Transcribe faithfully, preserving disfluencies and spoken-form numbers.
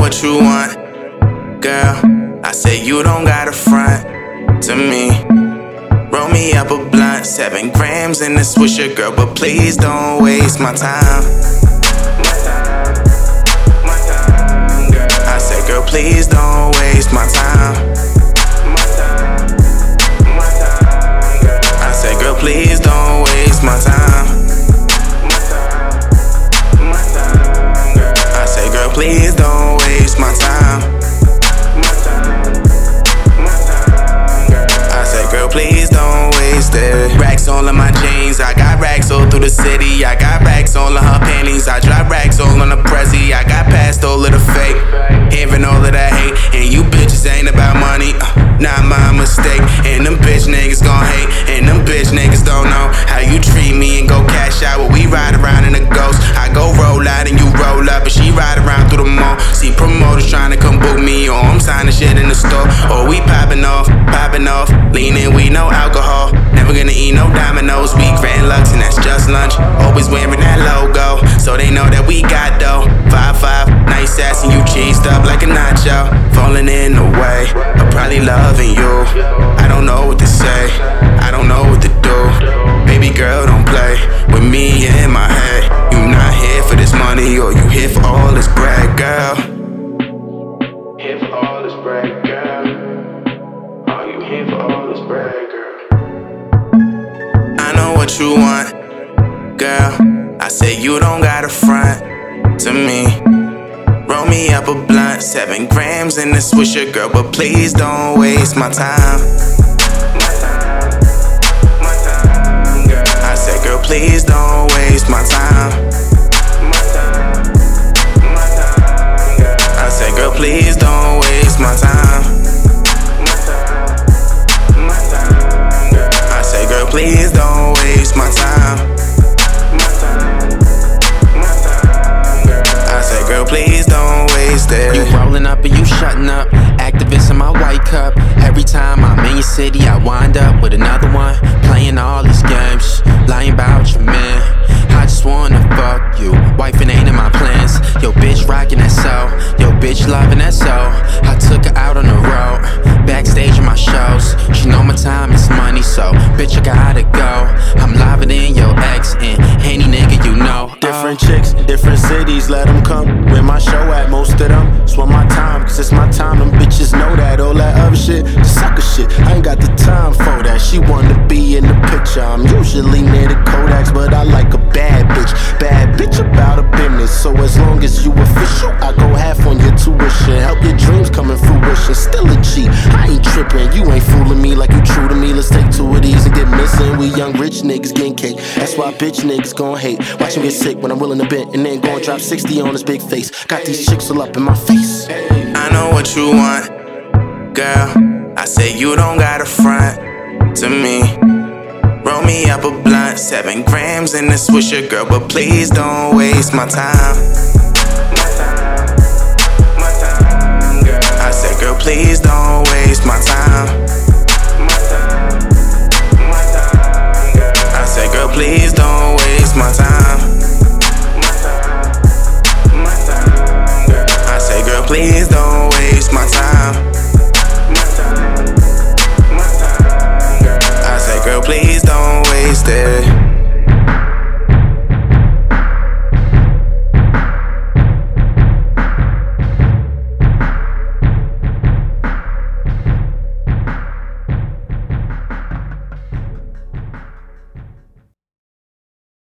what you want, girl. I say you don't gotta front to me. Roll me up a blunt, seven grams in the swisher, girl, but please don't waste my time. I said, girl, please don't waste my time. I said, girl, please don't waste my time. I said, girl, please don't waste my time. I said, girl, please don't waste it. Racks all in my jeans, I got racks all through the city. I got racks all in her panties, I drop racks all on the Prezi. I got past all of the fake, hearing all of that hate. And you bitches ain't about money, uh, not my mistake. And them bitch niggas gon' hate, and them bitch niggas don't know how you treat me and go cash out while we ride around in a ghost. I go roll out and you roll up, and she ride around through the mall. See promoters trying to come book me, or I'm signing shit in the store, or we popping off, popping off, leaning, we no alcohol. Never gonna eat no Domino's, we Grand Lux and that's just lunch. Always wearing that logo, so they know that we got dough. Five five, nice ass and you cheesed up like a nacho. Falling in the way of probably loving you. I don't know what to say, I don't know what to do. Baby girl, don't play with me in my head. You not here for this money, or you here for all this bread, girl. Here for all this bread, girl. Are you here for all this bread, girl? I know what you want, girl. I say you don't gotta front to me. Roll me up a blunt, seven grams in the swisher, girl, but please don't waste my time. I said, girl, please don't waste my time. I said, girl, please don't waste my time. I said, girl, please don't waste my time. I said, girl, please don't waste it. You rolling up and you shutting up, activists in my white cup. Every time I'm in your city, I wind up with another one, playing all these games, lying about you, man. I just wanna fuck you, wifing ain't in my plans. Yo bitch rockin' that soul, yo bitch loving that soul. I took her out on the road, backstage in my shows. She know my time is money, so bitch I gotta go. I'm liver than your ex and any nigga you know. Different chicks, different cities, let them come. Where my show at, most of them. It's one my time, cause it's my time. Them bitches know that, all that other shit, sucker shit. I ain't got the time for that. She wanna be in the picture. I'm usually near the Kodaks, but I like a bad bitch. Bad bitch about a business. So as long as you official, I go half on your tuition. Help your dreams come in fruition. Still a G, I ain't tripping. You ain't fooling me like you true to me. Let's take two of these and get missing. We young rich niggas getting cake. That's why bitch niggas gon' hate. Watch him get sick when I'm willing to bend, and then gon' drop sixty on his big face. Got these chicks all up in my face. I know what you want, girl. I say you don't gotta front to me. Roll me up a blunt, seven grams in the swisher, girl, but please don't waste my time.